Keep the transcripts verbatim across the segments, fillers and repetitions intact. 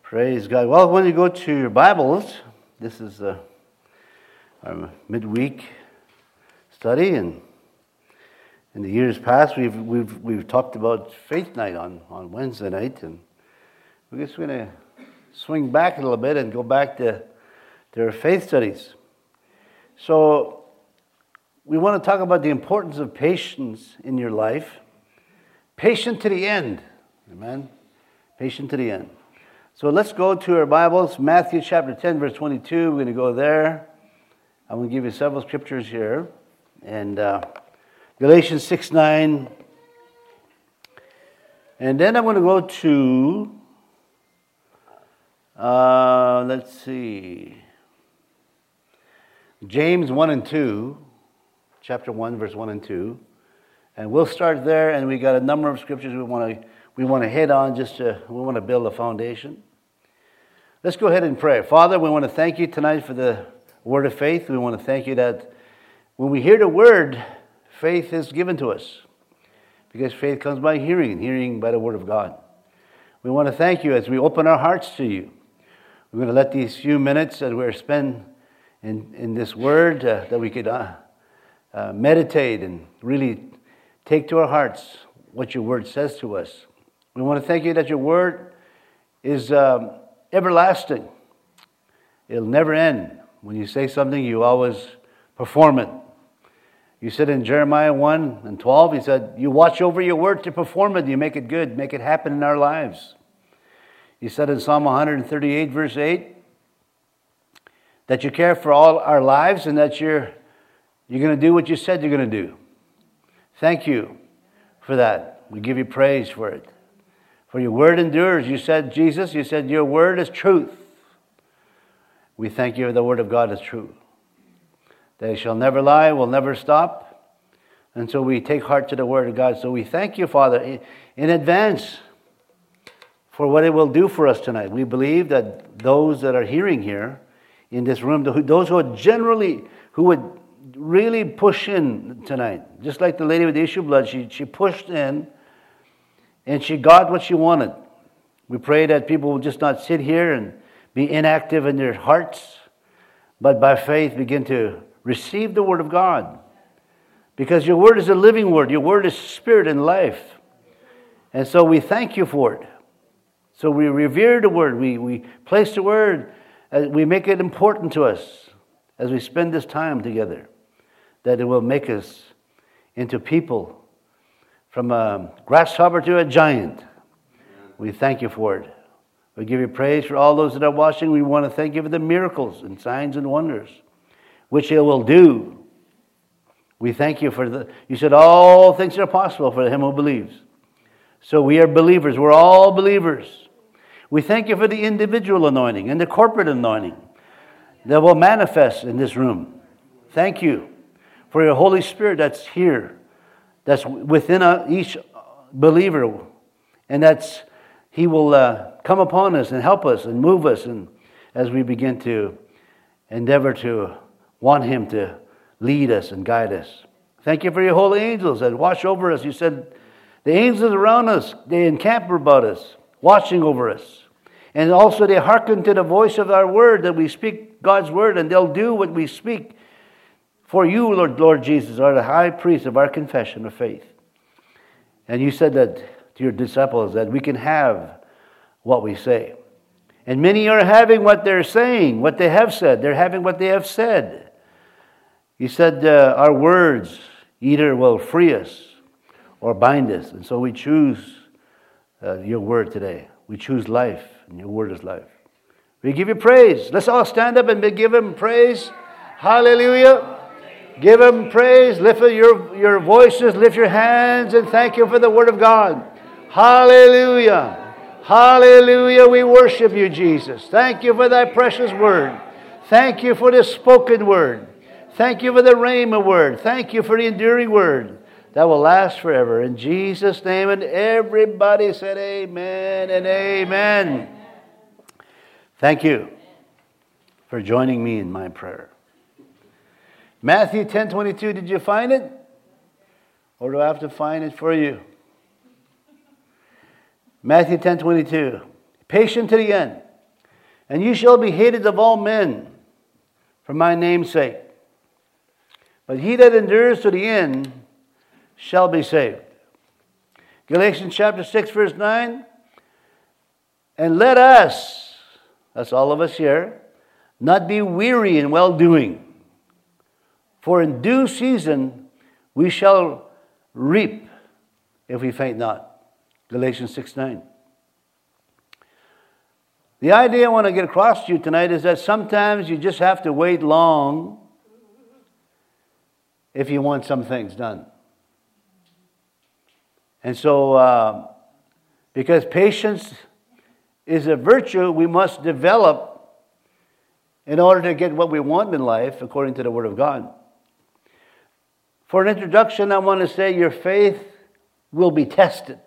Praise God. Well, when you go to your Bibles, this is uh, our midweek study, and in the years past, we've we've we've talked about Faith Night on, on Wednesday night, and we're just going to swing back a little bit and go back to to our faith studies. So, we want to talk about the importance of patience in your life. Patient to the end, amen. Patient to the end. So let's go to our Bibles, Matthew chapter ten, verse twenty-two. We're going to go there. I'm going to give you several scriptures here. And uh, Galatians six nine. And then I'm going to go to, uh, let's see, James one and two, chapter one, verse one and two. And we'll start there, and we got a number of scriptures we want to we want to hit on, just to, we want to build a foundation. Let's go ahead and pray. Father, we want to thank you tonight for the word of faith. We want to thank you that when we hear the word, faith is given to us. Because faith comes by hearing, and hearing by the word of God. We want to thank you as we open our hearts to you. We're going to let these few minutes that we're spend in, in this word, uh, that we could uh, uh, meditate and really take to our hearts what your word says to us. We want to thank you that your word is um, everlasting. It'll never end. When you say something, you always perform it. You said in Jeremiah one and twelve, he said, you watch over your word to perform it. You make it good, make it happen in our lives. He said in Psalm one thirty-eight, verse eight, that you care for all our lives and that you're, you're going to do what you said you're going to do. Thank you for that. We give you praise for it. For your word endures. You said, Jesus, you said your word is truth. We thank you for the word of God is true. They shall never lie, will never stop. And so we take heart to the word of God. So we thank you, Father, in advance for what it will do for us tonight. We believe that those that are hearing here in this room, those who are generally, who would really push in tonight, just like the lady with the issue of blood, she, she pushed in and she got what she wanted. We pray that people will just not sit here and be inactive in their hearts, but by faith begin to receive the word of God. Because your word is a living word. Your word is spirit and life. And so we thank you for it. So we revere the word. We, we place the word. Uh, we make it important to us as we spend this time together. That it will make us into people from a grasshopper to a giant. We thank you for it. We give you praise for all those that are watching. We want to thank you for the miracles and signs and wonders, which it will do. We thank you for the, you said all things are possible for him who believes. So we are believers. We're all believers. We thank you for the individual anointing and the corporate anointing that will manifest in this room. Thank you for your Holy Spirit that's here, that's within a, each believer, and that's He will uh, come upon us and help us and move us, and as we begin to endeavor to want Him to lead us and guide us. Thank you for your holy angels that watch over us. You said the angels around us, they encamp about us, watching over us. And also they hearken to the voice of our word, that we speak God's word, and they'll do what we speak. For you, Lord, Lord Jesus, are the high priest of our confession of faith. And you said that to your disciples that we can have what we say. And many are having what they're saying, what they have said. They're having what they have said. You said uh, our words either will free us or bind us. And so we choose uh, your word today. We choose life, and your word is life. We give you praise. Let's all stand up and give him praise. Hallelujah. Give him praise. Lift your, your voices. Lift your hands and thank you for the word of God. Hallelujah. Hallelujah. We worship you, Jesus. Thank you for thy precious word. Thank you for the spoken word. Thank you for the rhema word. Thank you for the enduring word that will last forever. In Jesus' name, and everybody said amen and amen. Thank you for joining me in my prayer. Matthew ten twenty-two, did you find it? Or do I have to find it for you? Matthew ten twenty-two. Patient to the end. And you shall be hated of all men for my name's sake. But he that endures to the end shall be saved. Galatians chapter six, verse nine. And let us, that's all of us here, not be weary in well-doing. For in due season we shall reap if we faint not. Galatians six nine. The idea I want to get across to you tonight is that sometimes you just have to wait long if you want some things done. And so, uh, because patience is a virtue we must develop in order to get what we want in life according to the Word of God. For an introduction, I want to say your faith will be tested.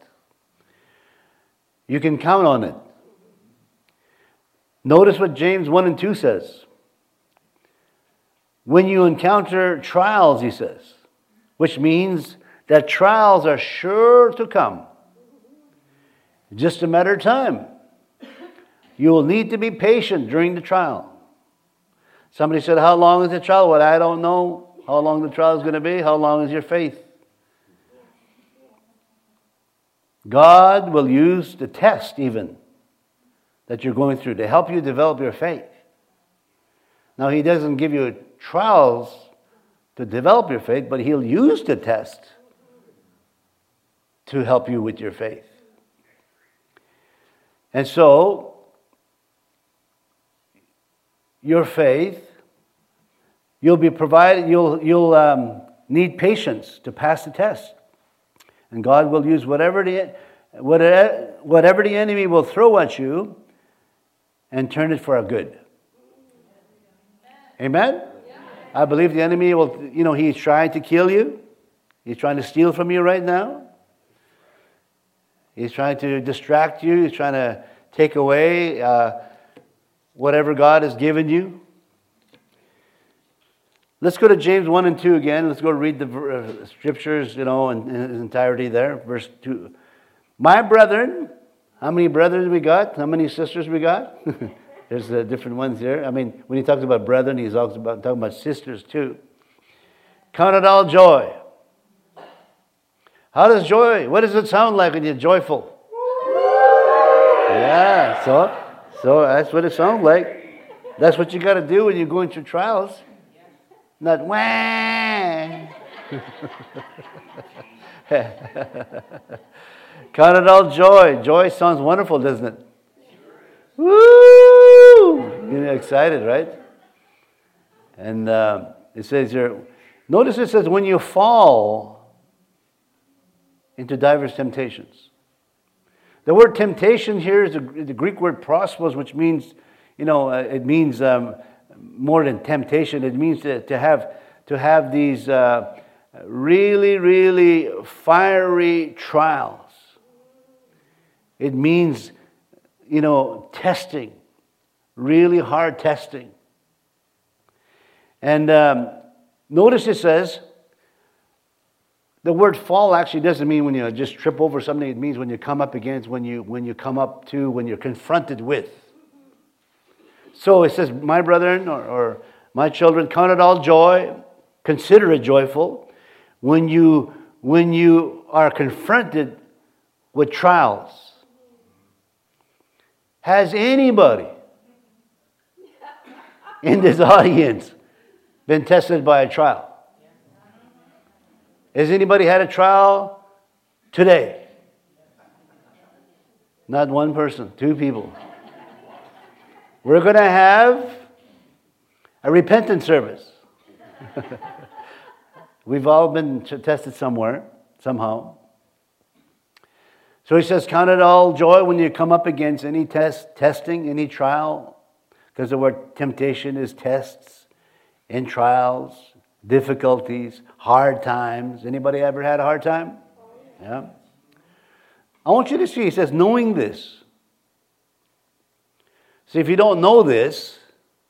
You can count on it. Notice what James one and two says. When you encounter trials, he says, which means that trials are sure to come. Just a matter of time. You will need to be patient during the trial. Somebody said, how long is the trial? Well, I don't know how long the trial is going to be. How long is your faith? God will use the test even that you're going through to help you develop your faith. Now, he doesn't give you trials to develop your faith, but he'll use the test to help you with your faith. And so, your faith, you'll be provided, you'll, you'll um, need patience to pass the test. And God will use whatever the, whatever, whatever the enemy will throw at you and turn it for a good. Amen? I believe the enemy will, you know, he's trying to kill you. He's trying to steal from you right now. He's trying to distract you. He's trying to take away uh, whatever God has given you. Let's go to James one and two again. Let's go read the uh, scriptures, you know, in, in its entirety there. Verse two. My brethren, how many brethren we got? How many sisters we got? There's uh, different ones here. I mean, when he talks about brethren, he's also about, talking about sisters too. Count it all joy. How does joy, what does it sound like when you're joyful? Yeah, so, so that's what it sounds like. That's what you got to do when you're going through trials. Not wah. Count it all joy. Joy sounds wonderful, doesn't it? Woo! You're excited, right? And uh, it says here, notice it says, when you fall into diverse temptations. The word temptation here is the, the Greek word prosmos, which means, you know, uh, it means um, more than temptation. It means to, to have to have these uh, really, really fiery trials. It means, you know, testing, really hard testing. And um, notice it says, the word fall actually doesn't mean when you just trip over something. It means when you come up against, when you when you come up to, when you're confronted with. So it says, my brethren, or, or my children, count it all joy, consider it joyful, when you when you are confronted with trials. Has anybody in this audience been tested by a trial? Has anybody had a trial today? Not one person, two people. We're going to have a repentance service. We've all been tested somewhere, somehow. So he says, count it all joy when you come up against any test, testing, any trial. Because the word temptation is tests and trials, difficulties, hard times. Anybody ever had a hard time? Yeah. I want you to see, he says, knowing this. See, if you don't know this,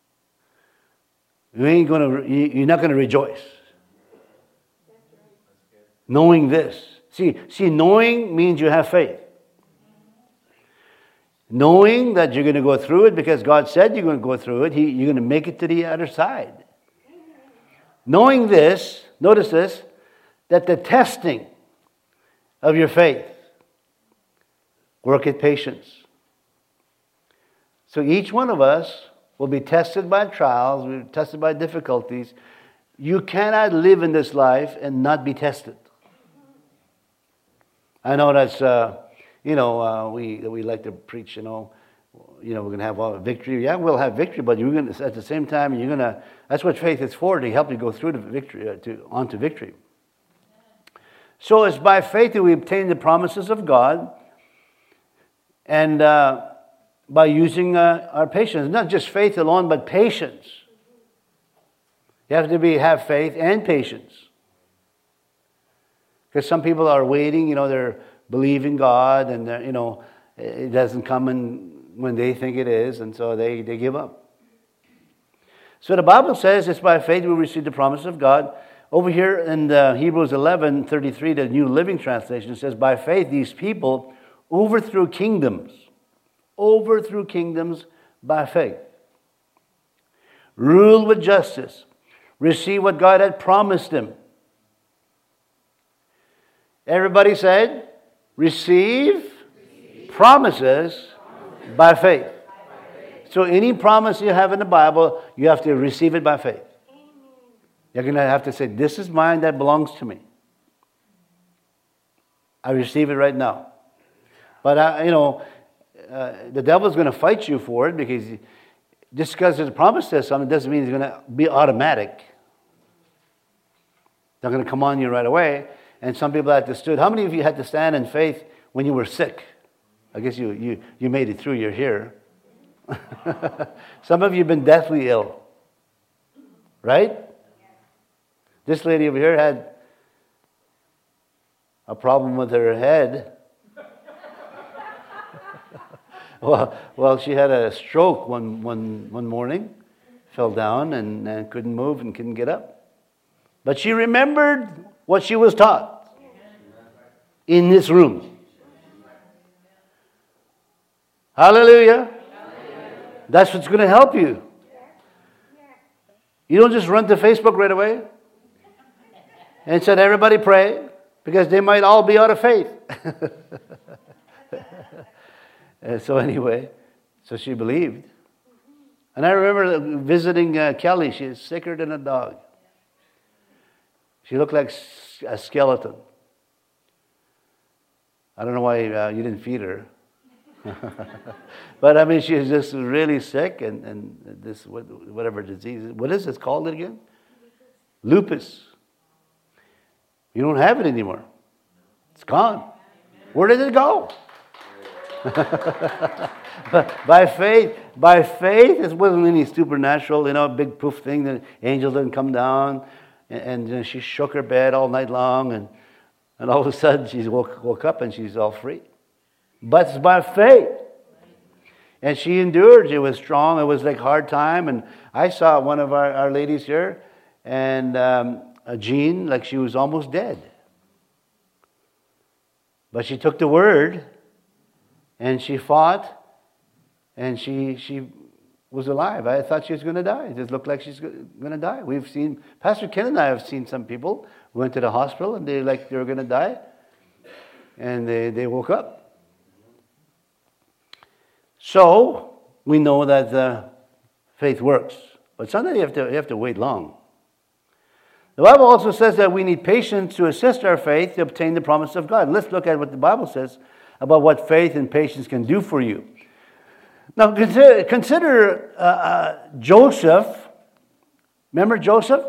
you ain't gonna, you're not going to rejoice. Knowing this. See, see, knowing means you have faith. knowing that you're going to go through it because God said you're going to go through it. He, you're going to make it to the other side. Knowing this, notice this, that the testing of your faith worketh patience. So each one of us will be tested by trials, we'll be tested by difficulties. You cannot live in this life and not be tested. I know that's, uh, you know, uh, we we like to preach, you know, you know, we're going to have all victory. Yeah, we'll have victory, but you're going to, at the same time, you're going to, that's what faith is for, to help you go through the victory, uh, to onto victory. So it's by faith that we obtain the promises of God, and uh, by using uh, our patience. Not just faith alone, but patience. You have to be have faith and patience. Because some people are waiting, you know, they're believing God, and they're, you know, it doesn't come in when they think it is, and so they, they give up. So the Bible says it's by faith we receive the promise of God. Over here in the Hebrews eleven thirty-three, the New Living Translation says, by faith these people overthrew kingdoms. Overthrew kingdoms by faith. Ruled with justice. Received what God had promised them. Everybody said, receive, receive. Promises, promises by faith. By faith. So any promise you have in the Bible, you have to receive it by faith. You're going to have to say, this is mine, that belongs to me. I receive it right now. But, I, you know, uh, the devil's going to fight you for it, because just because there's a promise to something doesn't mean it's going to be automatic. They're going to come on you right away. And some people had to stood. How many of you had to stand in faith when you were sick? I guess you, you, you made it through. You're here. Some of you have been deathly ill. Right? This lady over here had a problem with her head. well, well, she had a stroke one, one, one morning. Fell down and, and couldn't move and couldn't get up. But she remembered what she was taught in this room. Hallelujah. That's what's going to help you. You don't just run to Facebook right away and said, everybody pray, because they might all be out of faith. And so anyway, so she believed. And I remember visiting uh, Kelly. She is sicker than a dog. She looked like a skeleton. I don't know why uh, you didn't feed her. But I mean, she was just really sick, and, and this whatever disease. What is it called again? Lupus. You don't have it anymore. It's gone. Where did it go? By faith, by faith, it wasn't any supernatural, you know, big poof thing. The angel didn't come down, and, and you know, she shook her bed all night long, and and all of a sudden she woke woke up and she's all free. But it's by faith. And she endured. It was strong. It was like hard time. And I saw one of our, our ladies here, and um, Jean, like she was almost dead. But she took the word, and she fought, and she she was alive. I thought she was going to die. It just looked like she's going to die. We've seen, Pastor Ken and I have seen some people who went to the hospital, and they like they were going to die, and they, they woke up. So, we know that uh, faith works. But sometimes you have to, you have to wait long. The Bible also says that we need patience to assist our faith to obtain the promise of God. Let's look at what the Bible says about what faith and patience can do for you. Now, consider, consider uh, uh, Joseph. Remember Joseph?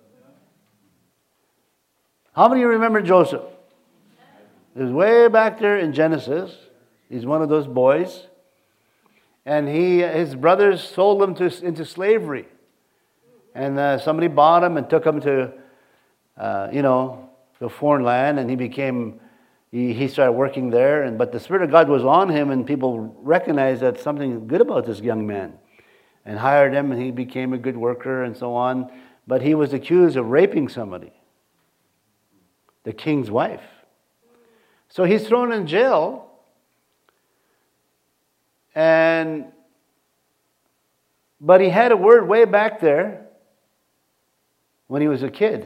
How many of you remember Joseph? He was way back there in Genesis. He's one of those boys. And he, his brothers sold him to, into slavery. And uh, somebody bought him and took him to, uh, you know, the foreign land. And he became, he, he started working there. And but the Spirit of God was on him, and people recognized that something good about this young man, and hired him, and he became a good worker and so on. But he was accused of raping somebody, the king's wife. So he's thrown in jail. And but he had a word way back there when he was a kid.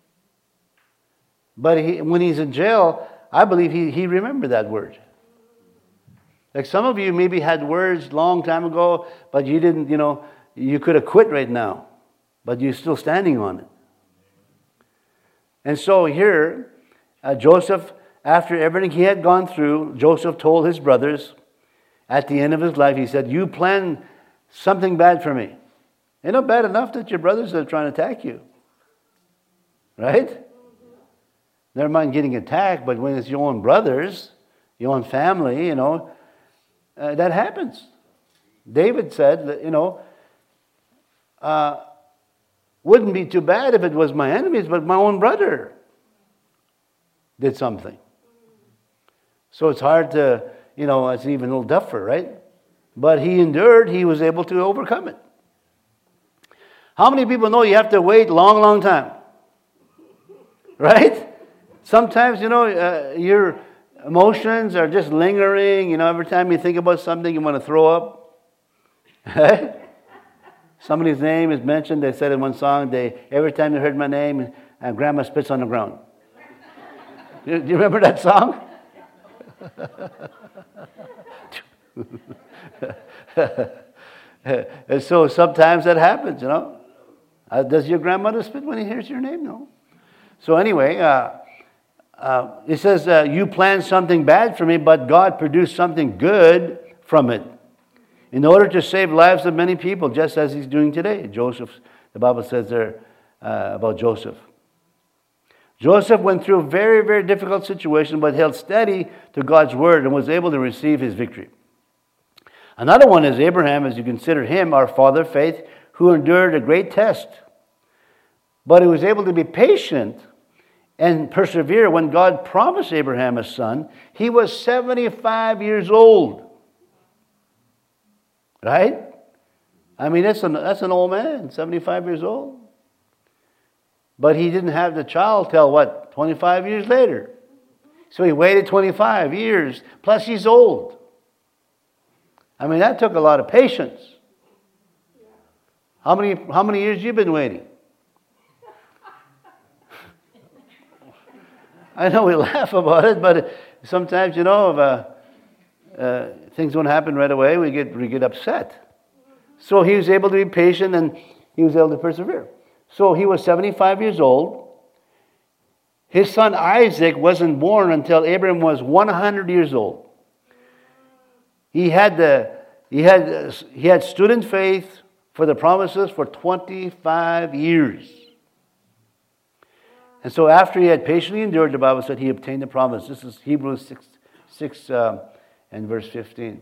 But he, when he's in jail, I believe he, he remembered that word. Like some of you maybe had words long time ago, but you didn't, you know, you could have quit right now, but you're still standing on it. And so here, uh, Joseph, after everything he had gone through, Joseph told his brothers at the end of his life, he said, you planned something bad for me. Ain't not bad enough that your brothers are trying to attack you. Right? Never mind getting attacked, but when it's your own brothers, your own family, you know, uh, that happens. David said, that, you know, uh, wouldn't be too bad if it was my enemies, but my own brother did something. So it's hard to, you know, it's even a little tougher, right? But he endured, he was able to overcome it. How many people know you have to wait a long, long time? Right? Sometimes, you know, uh, your emotions are just lingering. You know, every time you think about something, you want to throw up. Somebody's name is mentioned. They said in one song, they every time they heard my name, uh, Grandma spits on the ground. Do you, do you remember that song? And so sometimes that happens, you know. Uh, does your grandmother spit when he hears your name? No. So anyway, uh, uh, it says, uh, you planned something bad for me, but God produced something good from it in order to save lives of many people, just as he's doing today. Joseph, the Bible says there uh, about Joseph. Joseph went through a very, very difficult situation, but held steady to God's word and was able to receive his victory. Another one is Abraham, as you consider him our father of faith, who endured a great test. But he was able to be patient and persevere when God promised Abraham a son. He was seventy-five years old. Right? I mean, that's an, that's an old man, seventy-five years old. But he didn't have the child till, what, twenty-five years later. So he waited twenty-five years, plus he's old. I mean, that took a lot of patience. How many, how many years you been waiting? I know we laugh about it, but sometimes, you know, if uh, uh, things don't happen right away, we get we get upset. So he was able to be patient and he was able to persevere. So he was seventy-five years old. His son Isaac wasn't born until Abraham was one hundred years old. He had the he had he had stood in faith for the promises for twenty-five years. And so after he had patiently endured, the Bible said he obtained the promise. This is Hebrews six, six uh, and verse fifteen.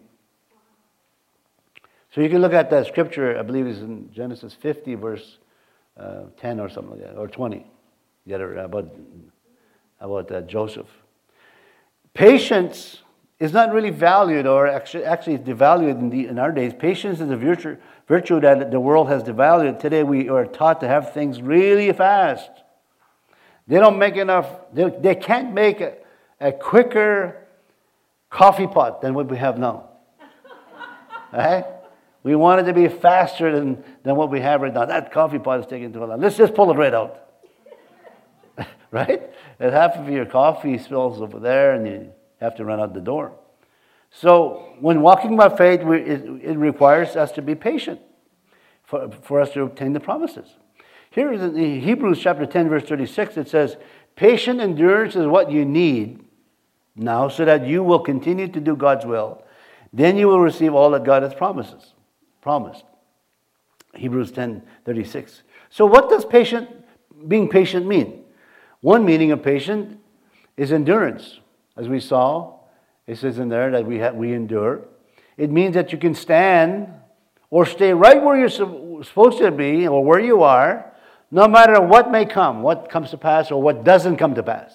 So you can look at that scripture, I believe it's in Genesis fifty, verse uh, ten or something like that, or twenty, yeah, about, about uh, Joseph. Patience is not really valued, or actually, actually devalued in, the, in our days. Patience is a virtue, virtue that the world has devalued. Today we are taught to have things really fast. They don't make enough, they, they can't make a, a quicker coffee pot than what we have now. Right? We want it to be faster than, than what we have right now. That coffee pot is taking too long. Let's just pull it right out. Right? And half of your coffee spills over there and you have to run out the door. So when walking by faith, we, it, it requires us to be patient for, for us to obtain the promises. Here in Hebrews chapter ten, verse thirty-six, it says, patient endurance is what you need now so that you will continue to do God's will. Then you will receive all that God has promises, promised. Hebrews ten, thirty-six. So what does patient, being patient mean? One meaning of patient is endurance. As we saw, it says in there that we have, we endure. It means that you can stand or stay right where you're supposed to be or where you are, no matter what may come, what comes to pass or what doesn't come to pass.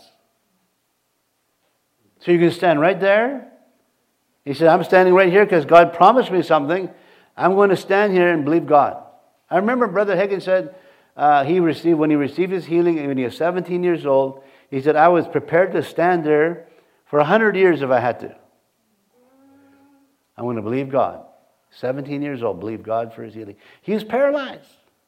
So you can stand right there. He said, I'm standing right here because God promised me something. I'm going to stand here and believe God. I remember Brother Hagin said uh, he received, when he received his healing when he was seventeen years old, he said, I was prepared to stand there for one hundred years if I had to. I'm going to believe God. seventeen years old, believed God for his healing. He was paralyzed.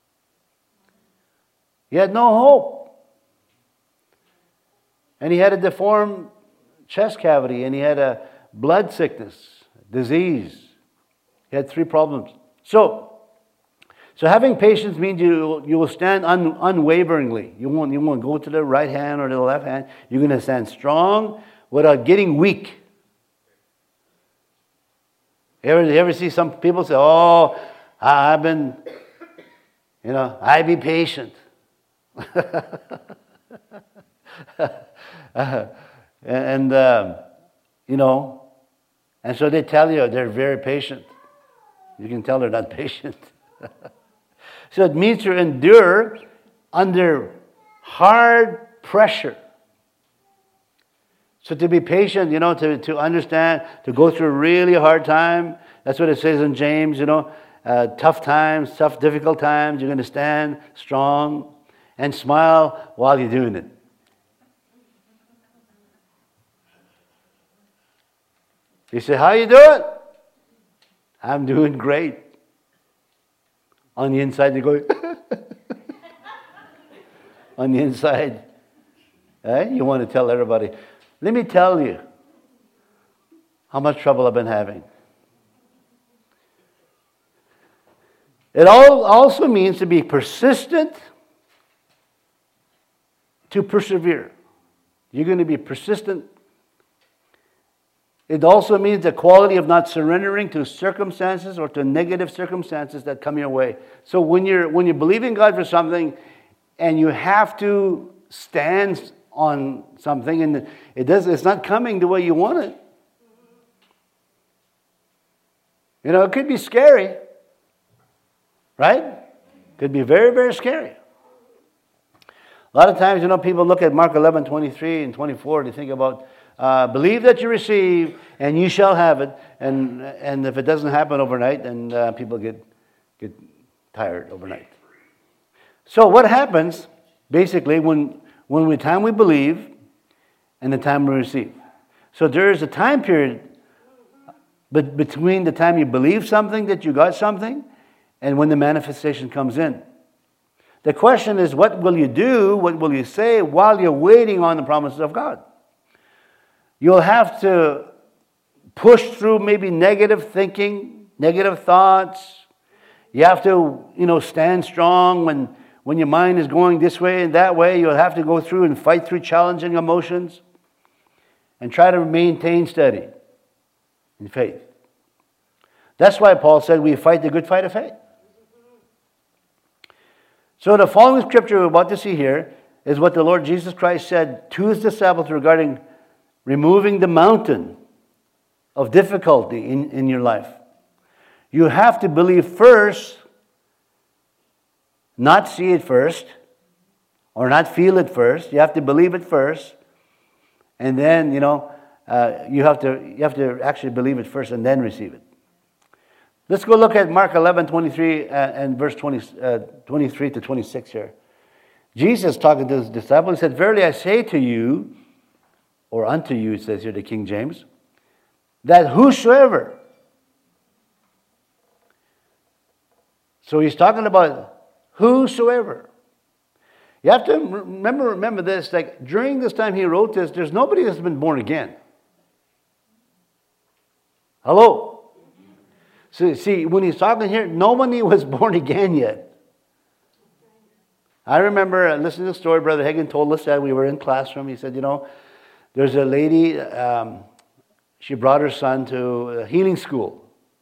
He had no hope. And he had a deformed chest cavity, and he had a blood sickness, disease. He had three problems. So, so having patience means you you will stand un, unwaveringly. You won't you won't go to the right hand or the left hand. You're going to stand strong without getting weak. You ever, you ever see some people say, "Oh, I've been, you know, I be patient." uh, and um, you know, and so they tell you they're very patient. You can tell they're not patient. So it means to endure under hard pressure. So to be patient, you know, to, to understand, to go through a really hard time. That's what it says in James, you know, uh, tough times, tough, difficult times. You're going to stand strong and smile while you're doing it. You say, how you doing? I'm doing great. On the inside, you're going, on the inside, eh? You want to tell everybody, let me tell you how much trouble I've been having. It all also means to be persistent, to persevere. You're going to be persistent. It also means the quality of not surrendering to circumstances or to negative circumstances that come your way. So when you're when you believe in God for something and you have to stand on something and it does it's not coming the way you want it. You know, it could be scary. Right? Could be very, very scary. A lot of times, you know, people look at Mark eleven, twenty-three and twenty-four, they think about Uh, believe that you receive, and you shall have it. And and if it doesn't happen overnight, then uh, people get get tired overnight. So what happens, basically, when when we time we believe, and the time we receive? So there is a time period, but between the time you believe something that you got something, and when the manifestation comes in. The question is, what will you do? What will you say while you're waiting on the promises of God? You'll have to push through maybe negative thinking, negative thoughts. You have to, you know, stand strong when, when your mind is going this way and that way. You'll have to go through and fight through challenging emotions and try to maintain steady in faith. That's why Paul said we fight the good fight of faith. So the following scripture we're about to see here is what the Lord Jesus Christ said to his disciples regarding removing the mountain of difficulty in, in your life. You have to believe first, not see it first, or not feel it first. You have to believe it first, and then, you know, uh, you have to you have to actually believe it first and then receive it. Let's go look at Mark eleven, twenty-three uh, and verse twenty, uh, twenty-three to twenty-six here. Jesus, talking to his disciples, said, "Verily I say to you," or unto you, it says here, the King James, that whosoever. So he's talking about whosoever. You have to remember, remember this, like during this time he wrote this, there's nobody that's been born again. Hello? So see, when he's talking here, nobody was born again yet. I remember listening to the story, Brother Hagin told us that we were in classroom. He said, you know, there's a lady, um, she brought her son to a healing school.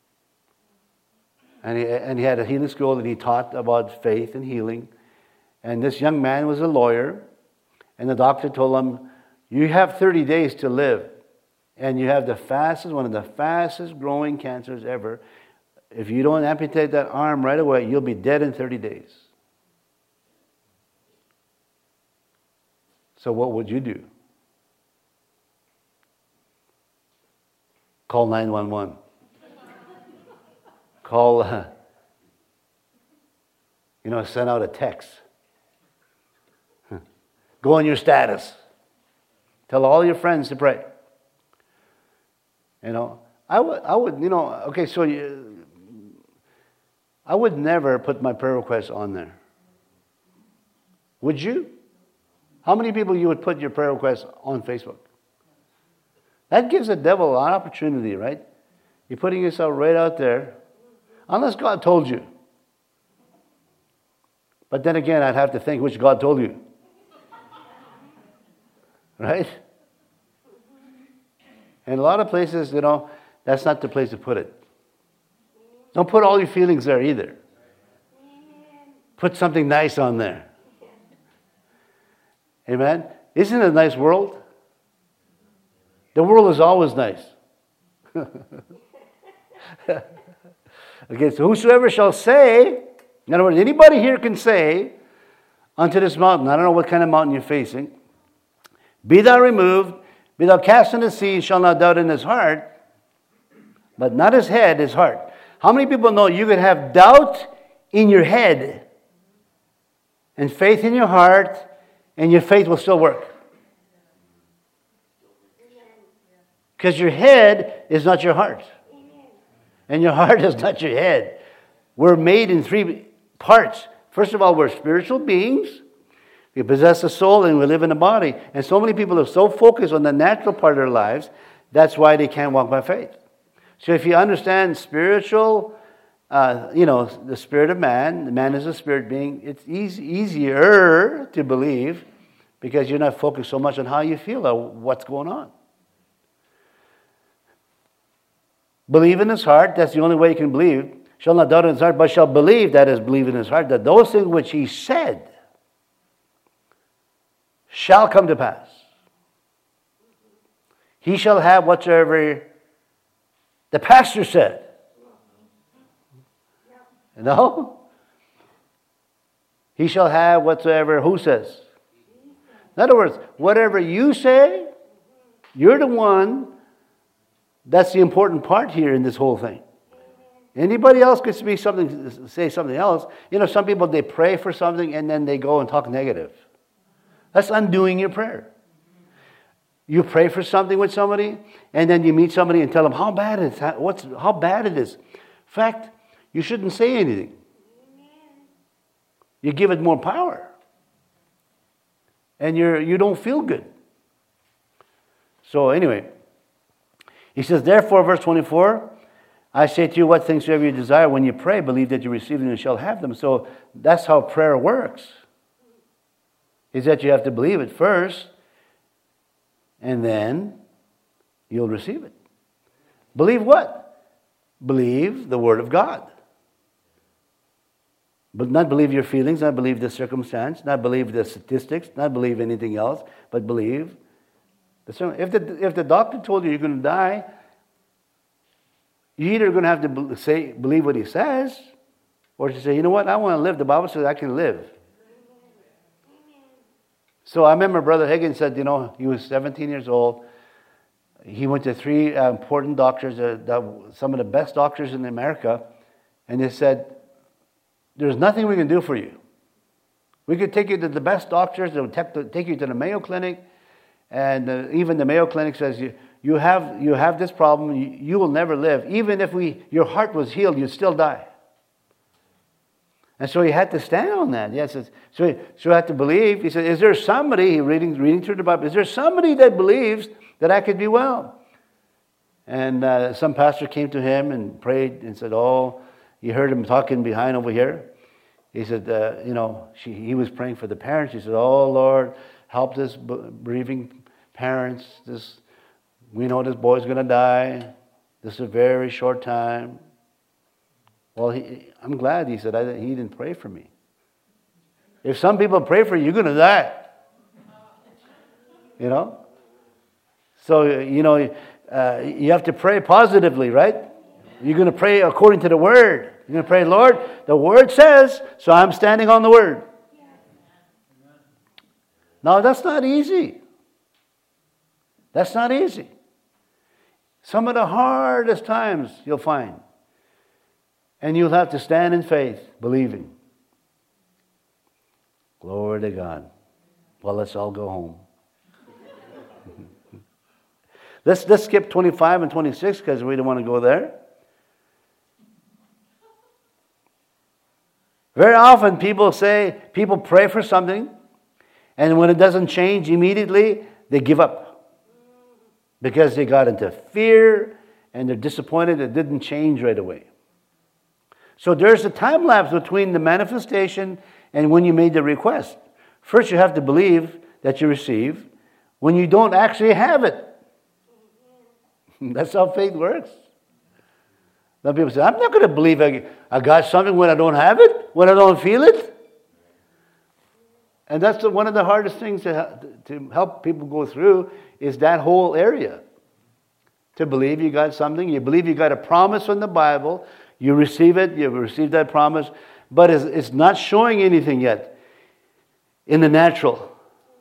And he, and he had a healing school that he taught about faith and healing. And this young man was a lawyer. And the doctor told him, you have thirty days to live. And you have the fastest, one of the fastest growing cancers ever. If you don't amputate that arm right away, you'll be dead in thirty days. So what would you do? Call nine one one. Call, uh, you know, send out a text. Go on your status. Tell all your friends to pray. You know, I would, I would, you know, okay, so you, I would never put my prayer requests on there. Would you? How many people you would put your prayer requests on Facebook? That gives the devil an opportunity, right? You're putting yourself right out there, unless God told you. But then again, I'd have to think which God told you. Right? And a lot of places, you know, that's not the place to put it. Don't put all your feelings there either. Put something nice on there. Amen? Isn't it a nice world? The world is always nice. Okay, so whosoever shall say, in other words, anybody here can say unto this mountain, I don't know what kind of mountain you're facing, be thou removed, be thou cast into the sea, and shall not doubt in his heart, but not his head, his heart. How many people know you could have doubt in your head and faith in your heart, and your faith will still work? Because your head is not your heart. And your heart is not your head. We're made in three parts. First of all, we're spiritual beings. We possess a soul and we live in a body. And so many people are so focused on the natural part of their lives, that's why they can't walk by faith. So if you understand spiritual, uh, you know, the spirit of man, the man is a spirit being, it's easy, easier to believe because you're not focused so much on how you feel or what's going on. Believe in his heart, that's the only way you can believe. Shall not doubt in his heart, but shall believe, that is, believe in his heart, that those things which he said shall come to pass. He shall have whatsoever the pastor said. You know? He shall have whatsoever who says. In other words, whatever you say, you're the one. That's the important part here in this whole thing. Anybody else could be something, say something else. You know, some people, they pray for something and then they go and talk negative. That's undoing your prayer. You pray for something with somebody and then you meet somebody and tell them how bad it is, what's, how bad it is. In fact, you shouldn't say anything. You give it more power. And you're, you don't feel good. So anyway, he says, therefore, verse twenty-four, I say to you, what things soever you desire, when you pray, believe that you receive them and shall have them. So that's how prayer works. Is that you have to believe it first, and then you'll receive it. Believe what? Believe the Word of God. But not believe your feelings, not believe the circumstance, not believe the statistics, not believe anything else, but believe. If the, if the doctor told you you're going to die, you're either going to have to say, believe what he says, or to say, you know what, I want to live. The Bible says I can live. So I remember Brother Higgins said, you know, he was seventeen years old. He went to three uh, important doctors, uh, the, some of the best doctors in America, and they said, there's nothing we can do for you. We could take you to the best doctors, they would take you to the Mayo Clinic, and uh, even the Mayo Clinic says, you, you, have, you have this problem, you, you will never live. Even if we, your heart was healed, you'd still die. And so he had to stand on that. Yes, so he, so he had to believe. He said, is there somebody, reading, reading through the Bible, is there somebody that believes that I could be well? And uh, some pastor came to him and prayed and said, oh, you heard him talking behind over here. He said, uh, you know, she, he was praying for the parents. He said, oh, Lord, help this bereaving parents. This, we know this boy's going to die. This is a very short time. Well, he, I'm glad, he said, I, he didn't pray for me. If some people pray for you, you're going to die. You know? So, you know, uh, you have to pray positively, right? You're going to pray according to the Word. You're going to pray, Lord, the Word says, so I'm standing on the Word. Now, that's not easy. That's not easy. Some of the hardest times you'll find. And you'll have to stand in faith, believing. Glory to God. Well, let's all go home. let's, let's skip twenty-five and twenty-six because we don't want to go there. Very often people say, people pray for something, and when it doesn't change immediately, they give up. Because they got into fear, and they're disappointed it didn't change right away. So there's a time lapse between the manifestation and when you made the request. First, you have to believe that you receive when you don't actually have it. That's how faith works. Some people say, I'm not going to believe I, I got something when I don't have it, when I don't feel it. And that's the, one of the hardest things to, to help people go through is that whole area. To believe you got something, you believe you got a promise from the Bible, you receive it, you've received that promise, but it's, it's not showing anything yet in the natural.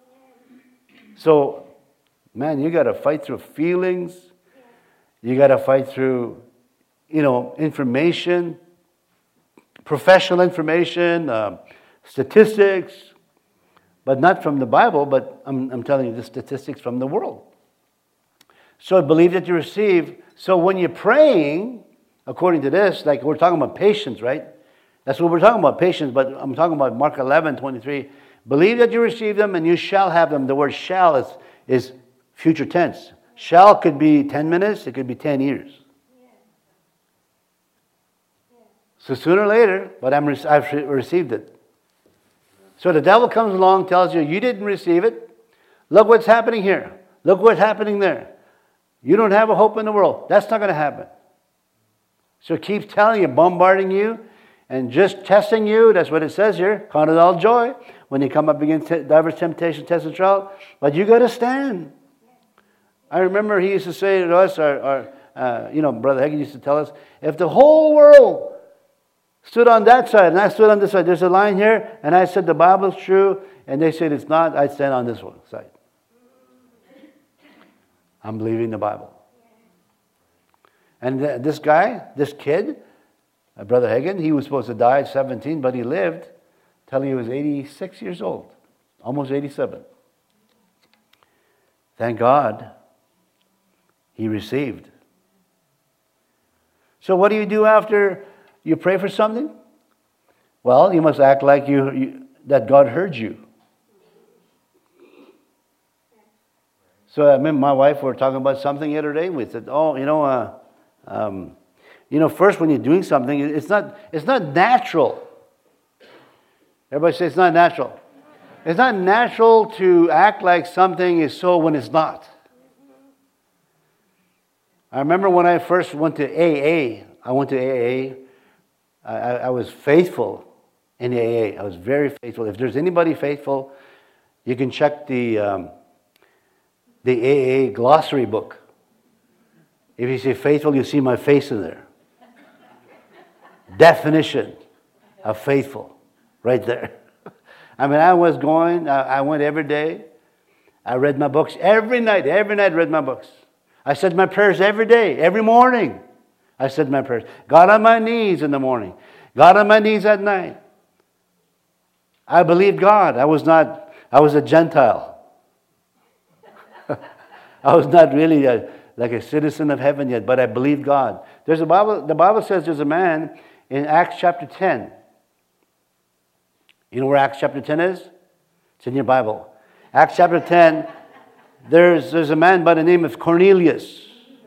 So, man, you got to fight through feelings, you got to fight through, you know, information, professional information, uh, statistics, but not from the Bible, but I'm, I'm telling you the statistics from the world. So believe that you receive. So when you're praying, according to this, like we're talking about patience, right? That's what we're talking about, patience, but I'm talking about Mark eleven twenty-three. Believe that you receive them and you shall have them. The word shall is, is future tense. Shall could be ten minutes, it could be ten years. So sooner or later, but I'm, I've received it. So the devil comes along, tells you, you didn't receive it. Look what's happening here. Look what's happening there. You don't have a hope in the world. That's not going to happen. So it keeps telling you, bombarding you, and just testing you. That's what it says here. Count it all joy when you come up against diverse temptation, test, and trial. But you got to stand. I remember he used to say to us, our, our uh, you know, Brother Hagin used to tell us, if the whole world stood on that side and I stood on this side, there's a line here, and I said the Bible's true, and they said it's not, I'd stand on this one side. I'm believing the Bible. And th- this guy, this kid, uh, Brother Hagin, he was supposed to die at seventeen, but he lived till he was eighty-six years old, almost eighty-seven. Thank God he received. So what do you do after you pray for something? Well, you must act like you, you that God heard you. So I mean, my wife were talking about something the other day. We said, "Oh, you know, uh, um, you know, first when you're doing something, it's not it's not natural." Everybody say it's not natural. It's not natural to act like something is so when it's not. I remember when I first went to A A. I went to A A. I, I was faithful in A A. I was very faithful. If there's anybody faithful, you can check the um, the A A glossary book. If you say faithful, you see my face in there. Definition of faithful, right there. I mean, I was going, I, I went every day. I read my books every night. Every night I read my books. I said my prayers every day, every morning. I said my prayers. Got on my knees in the morning. Got on my knees at night. I believed God. I was not, I was a Gentile. I was not really a, like a citizen of heaven yet, but I believed God. There's a Bible, the Bible says there's a man in Acts chapter ten. You know where Acts chapter ten is? It's in your Bible. Acts chapter ten, there's, there's a man by the name of Cornelius.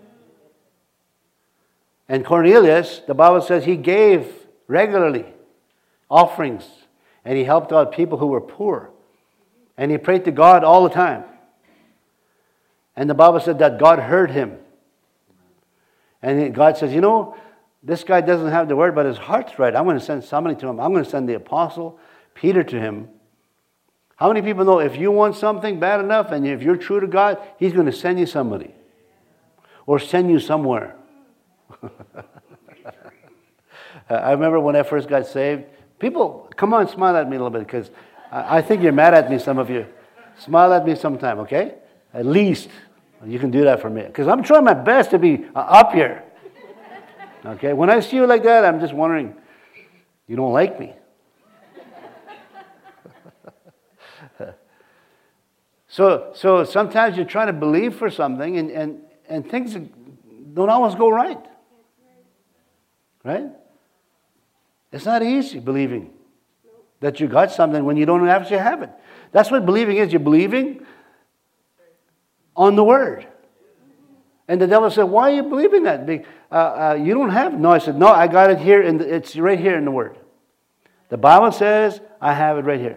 And Cornelius, the Bible says he gave regularly offerings. And he helped out people who were poor. And he prayed to God all the time. And the Bible said that God heard him. And God says, you know, this guy doesn't have the word, but his heart's right. I'm going to send somebody to him. I'm going to send the apostle Peter to him. How many people know if you want something bad enough and if you're true to God, he's going to send you somebody. Or send you somewhere. I remember when I first got saved, people, come on, smile at me a little bit, because I think you're mad at me, some of you. Smile at me sometime, okay? At least you can do that for me, because I'm trying my best to be up here. Okay? When I see you like that, I'm just wondering, you don't like me. so, so sometimes you're trying to believe for something, and, and, and things don't always go right. Right? It's not easy believing. that you got something when you don't actually have it. That's what believing is. You're believing on the Word. And the devil said, why are you believing that? Uh, uh, you don't have it. No, I said, no, I got it here. In the, it's right here in the Word. The Bible says, I have it right here.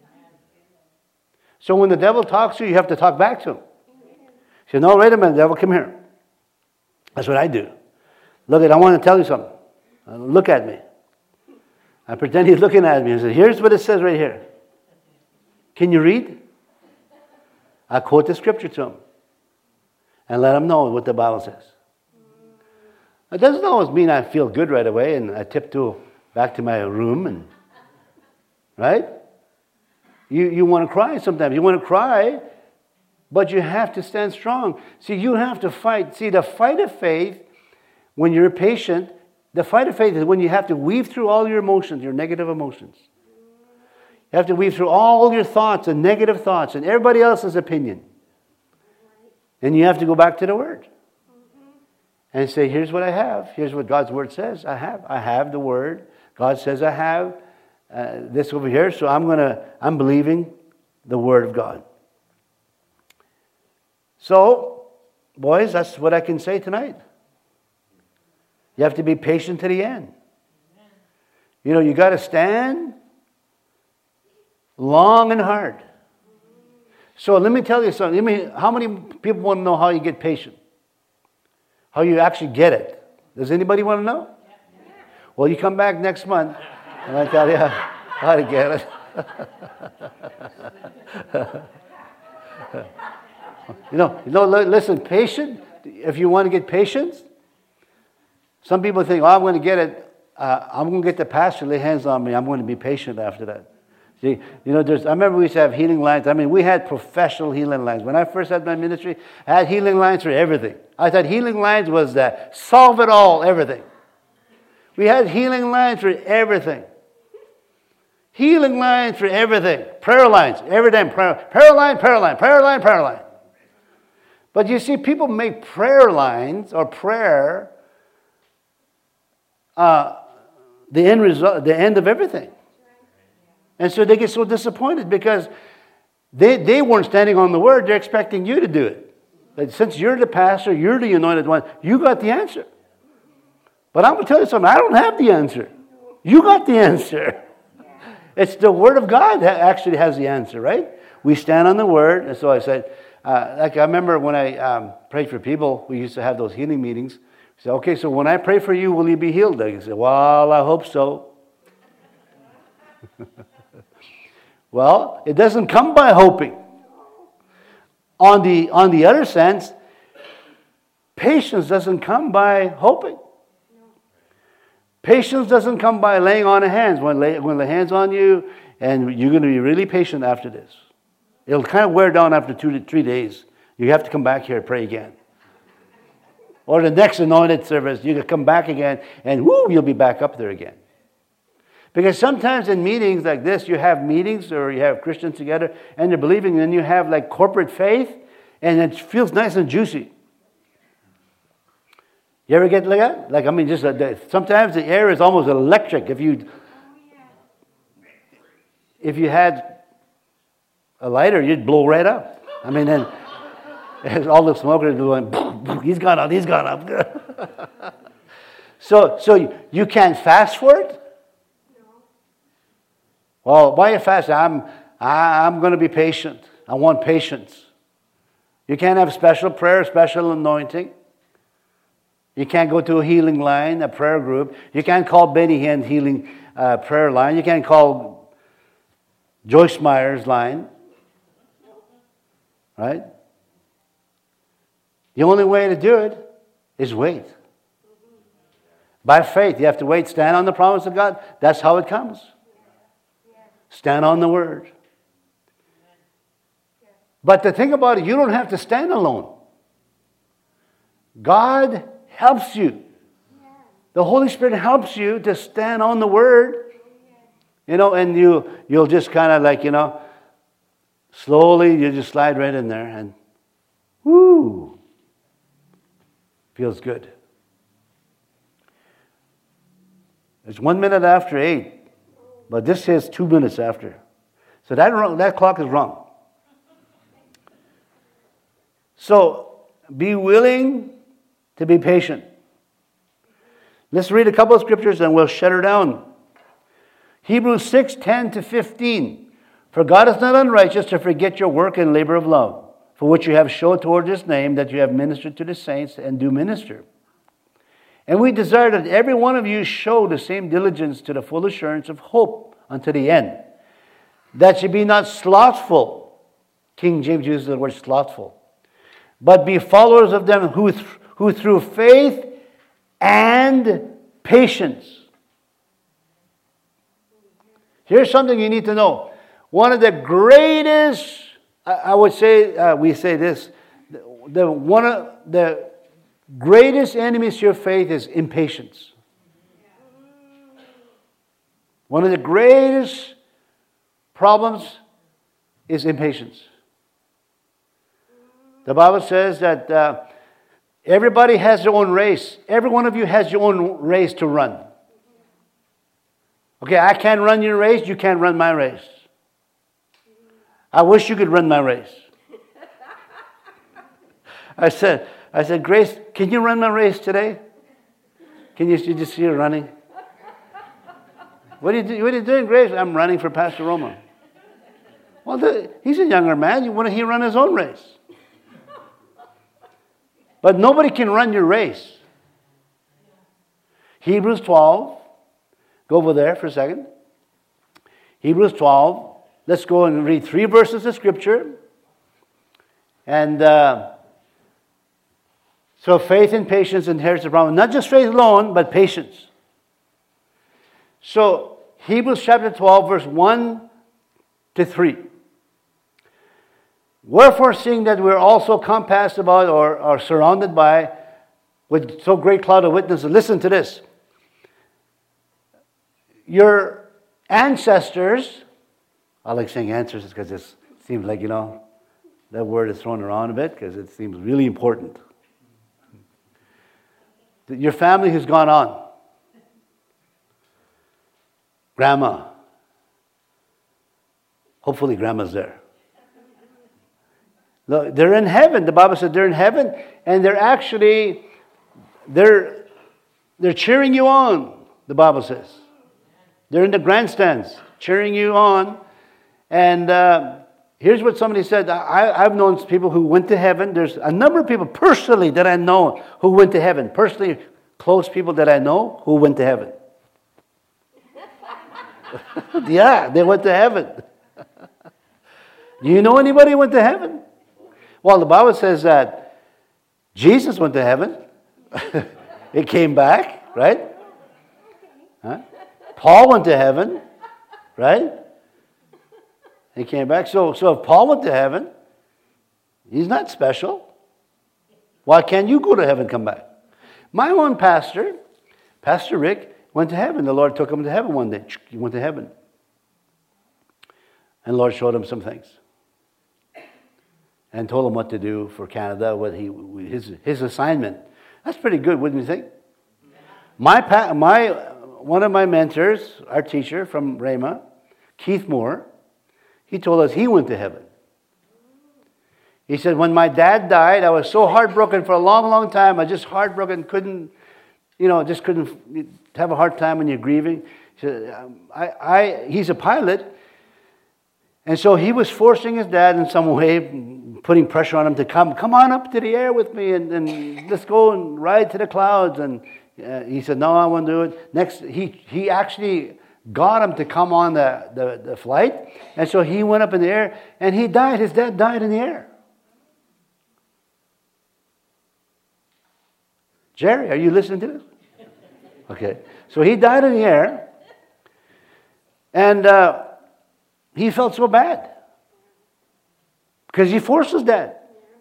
So when the devil talks to you, you have to talk back to him. He said, no, wait a minute, devil, come here. That's what I do. Look, I want to tell you something. Uh, look at me. I pretend he's looking at me. I said, here's what it says right here. Can you read? I quote the scripture to him and let him know what the Bible says. It doesn't always mean I feel good right away and I tiptoe back to my room, and right? You you want to cry sometimes. You want to cry, but you have to stand strong. See, you have to fight. See, the fight of faith, when you're patient, the fight of faith is when you have to weave through all your emotions, your negative emotions. You have to weave through all your thoughts and negative thoughts and everybody else's opinion. And you have to go back to the Word. And say, here's what I have. Here's what God's Word says. I have. I have the Word. God says I have uh, this over here. So I'm gonna. I'm believing the Word of God. So, boys, that's what I can say tonight. You have to be patient to the end. You know, you got to stand long and hard. So let me tell you something. Let me, how many people want to know how you get patient? How you actually get it? Does anybody want to know? Well, you come back next month and I tell you how to get it. you know, you know, listen, patient. If you want to get patience, some people think, oh, I'm going to get it. Uh, I'm going to get the pastor to lay hands on me. I'm going to be patient after that. See, you know, there's. I remember we used to have healing lines. I mean, we had professional healing lines. When I first had my ministry, I had healing lines for everything. I thought healing lines was the solve it all, everything. We had healing lines for everything. Healing lines for everything. Prayer lines, every day. Prayer, prayer line, prayer line, prayer line, prayer line. But you see, people make prayer lines or prayer uh, the end result, the end of everything. And so they get so disappointed because they, they weren't standing on the Word. They're expecting you to do it. But since you're the pastor, you're the anointed one, you got the answer. But I'm going to tell you something. I don't have the answer. You got the answer. It's the Word of God that actually has the answer, right? We stand on the Word. And so I said, uh, like I remember when I um, prayed for people, we used to have those healing meetings. I said, okay, so when I pray for you, will you be healed? They said, well, I hope so. Well, it doesn't come by hoping. On the, on the other sense, patience doesn't come by hoping. Patience doesn't come by laying on of hands. When lay, when the hands on you, and you're going to be really patient after this. It'll kind of wear down after two to three days. You have to come back here and pray again. Or the next anointed service, you can come back again, and whoo, you'll be back up there again. Because sometimes in meetings like this, you have meetings or you have Christians together and they're believing, and then you have like corporate faith and it feels nice and juicy. You ever get like that? Like, I mean, just uh, sometimes the air is almost electric. If you, if you had a lighter, you'd blow right up. I mean, then all the smokers are going, he's gone up, he's gone up. so, so you can't fast for it? Well, why are you fasting? I'm, I, I'm going to be patient. I want patience. You can't have special prayer, special anointing. You can't go to a healing line, a prayer group. You can't call Benny Hinn healing uh, prayer line. You can't call Joyce Meyer's line. Right? The only way to do it is wait. By faith, you have to wait. Stand on the promise of God. That's how it comes. Stand on the Word. But the thing about it, you don't have to stand alone. God helps you. The Holy Spirit helps you to stand on the Word. You know, and you, you'll just kind of like, you know, slowly you just slide right in there and whoo, feels good. It's one minute after eight. But this says two minutes after. So that, that clock is wrong. So be willing to be patient. Let's read a couple of scriptures and we'll shut her down. Hebrews six, ten to fifteen. For God is not unrighteous to forget your work and labor of love, for which you have showed toward His name, that you have ministered to the saints and do minister. And we desire that every one of you show the same diligence to the full assurance of hope unto the end, that you be not slothful. King James uses the word slothful. But be followers of them who, th- who through faith and patience. Here's something you need to know. One of the greatest, I would say, uh, we say this, the one of the greatest enemies to your faith is impatience. One of the greatest problems is impatience. The Bible says that uh, everybody has their own race. Every one of you has your own race to run. Okay, I can't run your race, you can't run my race. I wish you could run my race. I said, I said, Grace, can you run my race today? Can you, you just see her running? What are, you do, what are you doing, Grace? I'm running for Pastor Roma. Well, the, he's a younger man. Why don't he run his own race? But nobody can run your race. Hebrews twelve. Go over there for a second. Hebrews twelve. Let's go and read three verses of Scripture. And uh, so faith and patience inherits the promise. Not just faith alone, but patience. So Hebrews chapter twelve, verse one to three. Wherefore, seeing that we're also compassed about or, or surrounded by with so great cloud of witnesses, listen to this. Your ancestors, I like saying ancestors because it seems like, you know, that word is thrown around a bit because it seems really important. Your family who's gone on. Grandma. Hopefully grandma's there. Look, they're in heaven. The Bible said they're in heaven and they're actually, they're, they're cheering you on, the Bible says. They're in the grandstands cheering you on. And uh, here's what somebody said. I, I've known people who went to heaven. There's a number of people personally that I know who went to heaven. Personally, close people that I know who went to heaven. Yeah, they went to heaven. Do you know anybody who went to heaven? Well, the Bible says that Jesus went to heaven. He came back, right? Huh? Paul went to heaven, right? He came back. So, so if Paul went to heaven, he's not special. Why can't you go to heaven and come back? My own pastor, Pastor Rick, went to heaven. The Lord took him to heaven one day. He went to heaven. And the Lord showed him some things. And told him what to do for Canada, what he his his assignment. That's pretty good, wouldn't you think? My pa- my one of my mentors, our teacher from Rhema, Keith Moore, he told us he went to heaven. He said, when my dad died, I was so heartbroken for a long, long time. I just heartbroken, couldn't, you know, just couldn't have a hard time when you're grieving. He said, I, I, he's a pilot. And so he was forcing his dad in some way, putting pressure on him to come, come on up to the air with me and, and let's go and ride to the clouds. And uh, he said, no, I won't do it. Next, he he actually got him to come on the, the, the flight. And so he went up in the air and he died. His dad died in the air. Jerry, are you listening to this? Okay. So he died in the air. And uh, he felt so bad. Because he forced his dad.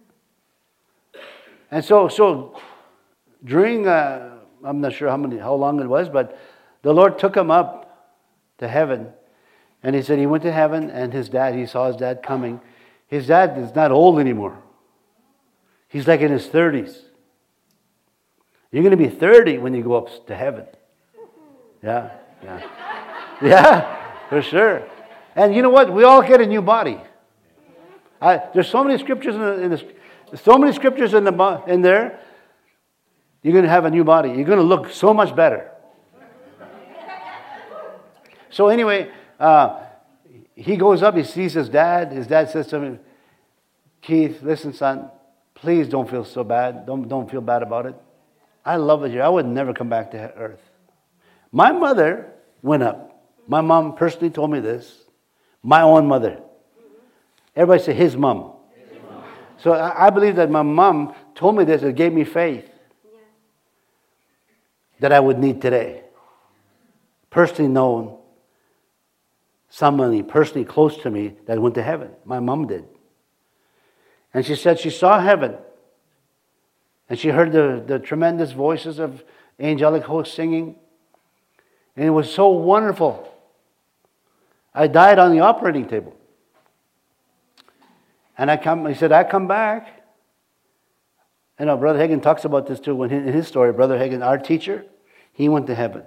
And so, so during, uh, I'm not sure how many, how long it was, but the Lord took him up to heaven. And he said he went to heaven and his dad, he saw his dad coming. His dad is not old anymore. He's like in his thirties. You're going to be thirty when you go up to heaven. Yeah, yeah. Yeah. For sure. And you know what? We all get a new body. I, there's so many scriptures in, the, in the, so many scriptures in the in there. You're going to have a new body. You're going to look so much better. So anyway, uh, he goes up. He sees his dad. His dad says to him, "Keith, listen, son. Please don't feel so bad. Don't don't feel bad about it. I love it here. I would never come back to earth." My mother went up. My mom personally told me this. My own mother. Everybody say his mom. His mom. So I, I believe that my mom told me this. It gave me faith that I would need today. Personally known somebody personally close to me that went to heaven. My mom did. And she said she saw heaven. And she heard the, the tremendous voices of angelic hosts singing. And it was so wonderful. I died on the operating table. And I come, he said, I come back. And our Brother Hagin talks about this too. When he, in his story, Brother Hagin, our teacher, he went to heaven.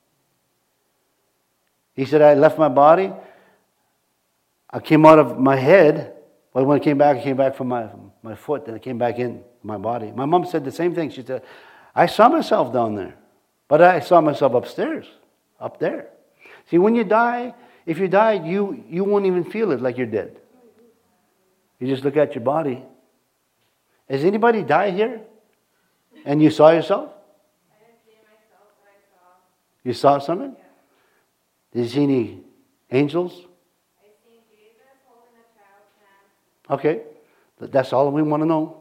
He said, I left my body. I came out of my head. But when I came back, I came back from my, my foot. And I came back in my body. My mom said the same thing. She said, I saw myself down there. But I saw myself upstairs. Up there. See, when you die, if you die, you, you won't even feel it like you're dead. You just look at your body. Has anybody died here? And you saw yourself? I didn't see myself, but I saw. You saw something? Yeah. Did you see any angels? I seen Jesus holding a child's hand. Okay. That's all we want to know.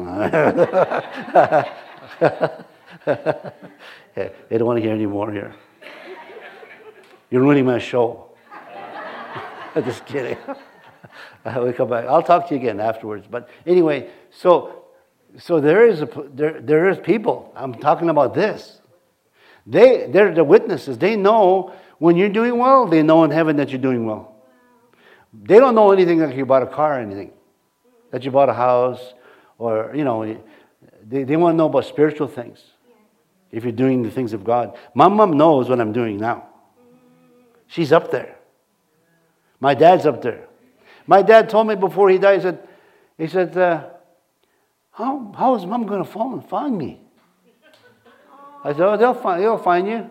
Yeah, they don't want to hear any more here. You're ruining my show. I'm just kidding. We come back. I'll talk to you again afterwards. But anyway, so so there is a there there is people. I'm talking about this. They they're the witnesses. They know when you're doing well. They know in heaven that you're doing well. They don't know anything like you bought a car or anything, that you bought a house, or you know, they they want to know about spiritual things. If you're doing the things of God, my mom knows what I'm doing now. She's up there. My dad's up there. My dad told me before he died, he said, he said, uh, how, how is mom going to fall and find me? I said, oh, they'll find, they'll find you.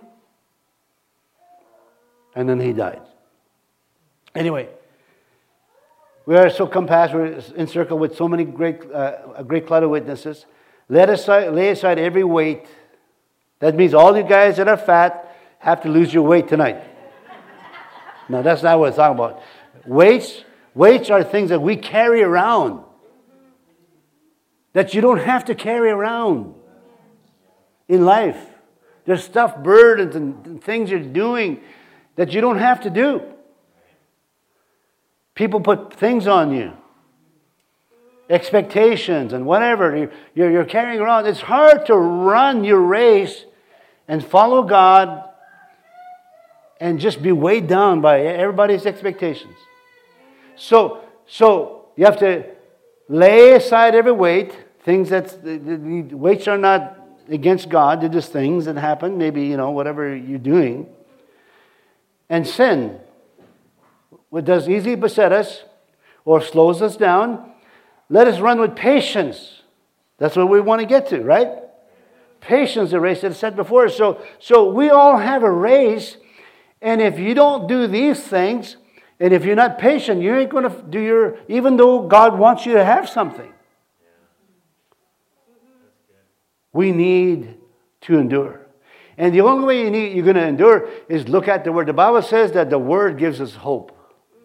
And then he died. Anyway, we are so compassed, we're encircled with so many great, uh, a great cloud of witnesses. Let us lay aside every weight. That means all you guys that are fat have to lose your weight tonight. No, that's not what it's talking about. Weights, weights are things that we carry around. That you don't have to carry around in life. There's stuff, burdens, and things you're doing that you don't have to do. People put things on you. Expectations and whatever you're, you're carrying around. It's hard to run your race and follow God and just be weighed down by everybody's expectations. So, so you have to lay aside every weight. Things that the, the weights are not against God. They're just things that happen. Maybe, you know, whatever you're doing. And sin, what does easily beset us or slows us down, let us run with patience. That's what we want to get to, right? Patience, the race that is set before us. So, so we all have a race. And if you don't do these things, and if you're not patient, you ain't going to do your, even though God wants you to have something. We need to endure. And the only way you need, you're going to endure is look at the Word. The Bible says that the Word gives us hope.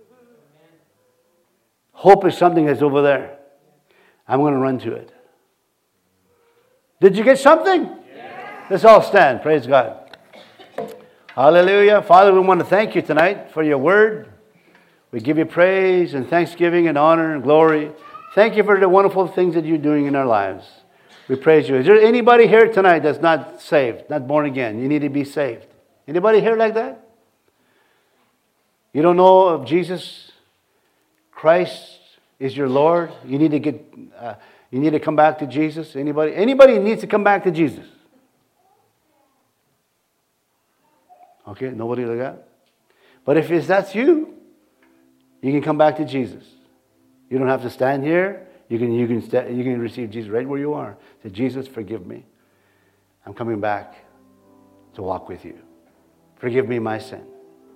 Hope is something that's over there. I'm going to run to it. Did you get something? Yes. Let's all stand. Praise God. Hallelujah. Father, we want to thank you tonight for your word. We give you praise and thanksgiving and honor and glory. Thank you for the wonderful things that you're doing in our lives. We praise you. Is there anybody here tonight that's not saved, not born again? You need to be saved. Anybody here like that? You don't know of Jesus Christ is your Lord? You need to get, uh, you need to come back to Jesus? Anybody? Anybody needs to come back to Jesus? Okay, nobody like that? But if it's, that's you, you can come back to Jesus. You don't have to stand here. You can, you can, st- you can receive Jesus right where you are. Say, Jesus, forgive me. I'm coming back to walk with you. Forgive me my sin.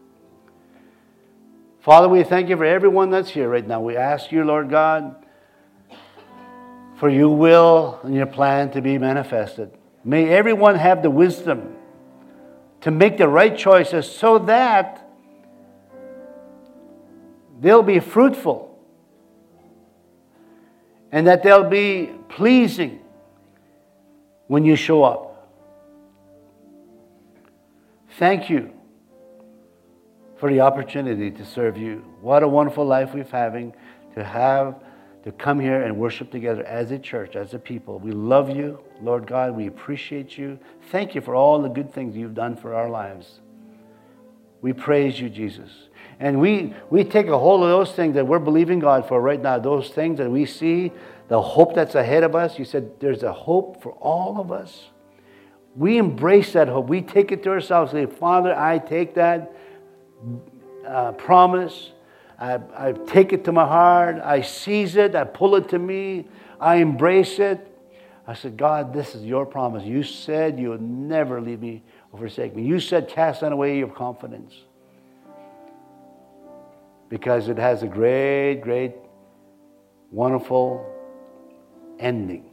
Father, we thank you for everyone that's here right now. We ask you, Lord God, for your will and your plan to be manifested. May everyone have the wisdom to make the right choices so that they'll be fruitful and that they'll be pleasing when you show up. Thank you for the opportunity to serve you. What a wonderful life we're having to have, to come here and worship together as a church, as a people. We love you, Lord God. We appreciate you. Thank you for all the good things you've done for our lives. We praise you, Jesus. And we, we take a hold of those things that we're believing God for right now, those things that we see, the hope that's ahead of us. You said there's a hope for all of us. We embrace that hope. We take it to ourselves and say, Father, I take that uh, promise. I, I take it to my heart. I seize it. I pull it to me. I embrace it. I said, God, this is your promise. You said you would never leave me or forsake me. You said, cast not away your confidence. Because it has a great, great, wonderful ending.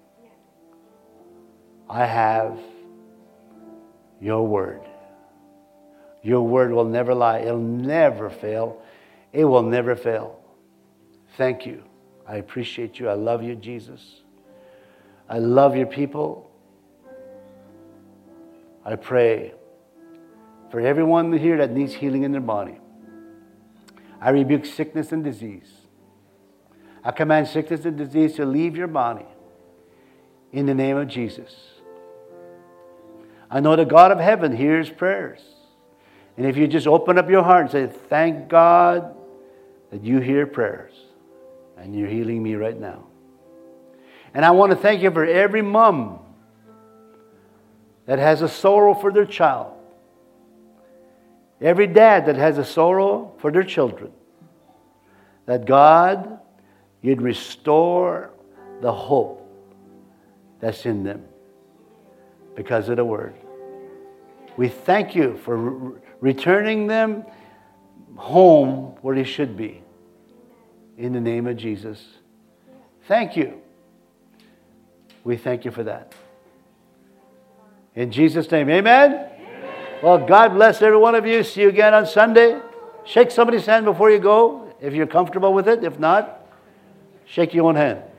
I have your word. Your word will never lie. It'll never fail. It will never fail. Thank you. I appreciate you. I love you, Jesus. I love your people. I pray for everyone here that needs healing in their body. I rebuke sickness and disease. I command sickness and disease to leave your body in the name of Jesus. I know the God of heaven hears prayers. And if you just open up your heart and say, thank God that you hear prayers and you're healing me right now. And I want to thank you for every mom that has a sorrow for their child. Every dad that has a sorrow for their children. That God, you'd restore the hope that's in them because of the word. We thank you for re- returning them home where they should be. In the name of Jesus. Thank you. We thank you for that. In Jesus' name, amen? Amen. Well, God bless every one of you. See you again on Sunday. Shake somebody's hand before you go, if you're comfortable with it. If not, shake your own hand.